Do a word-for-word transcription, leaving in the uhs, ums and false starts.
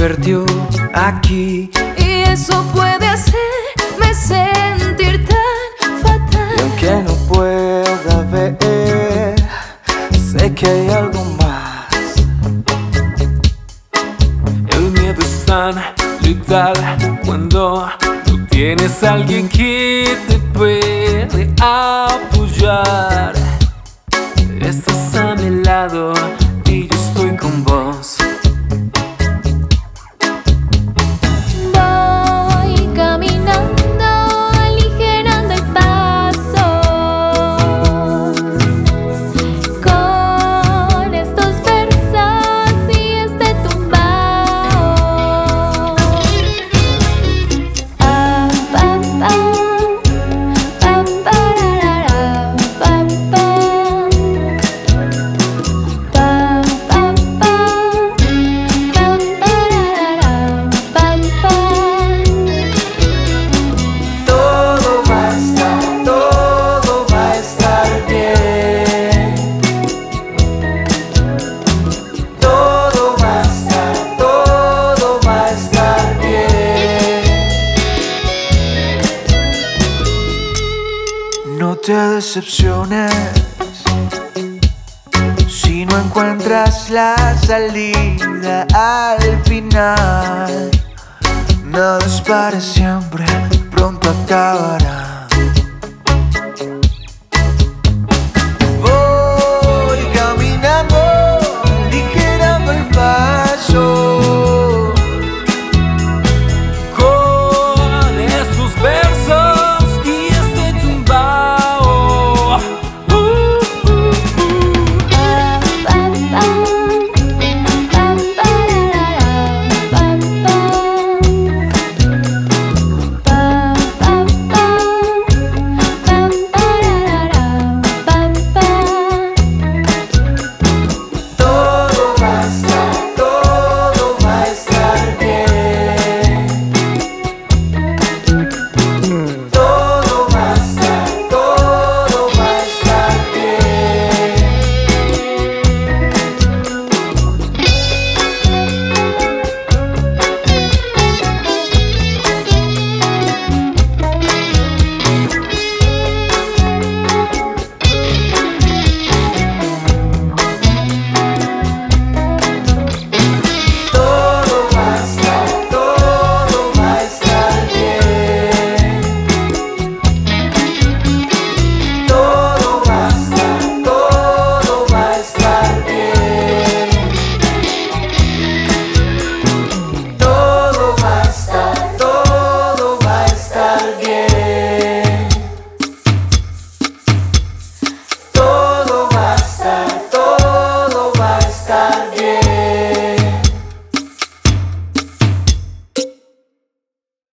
perdió aquí. Y eso puede hacerme sentir tan fatal. Y aunque no pueda ver, sé que hay algo más. El miedo es tan letal cuando tú tienes a alguien que te puede apoyar. Estás a mi lado y yo estoy con vos. Voy caminando, aligerando el paso, con estos versos y este tumbao. Ah, pa, pa, pa, pararara, pa, pa. Pa, pa, pa, pa, pararara, pa, pa. Todo va a estar, todo va a estar bien. Todo va a estar, todo va a estar bien. No te decepciones si no encuentras la salida al final. Nada es para siempre, pronto acabará.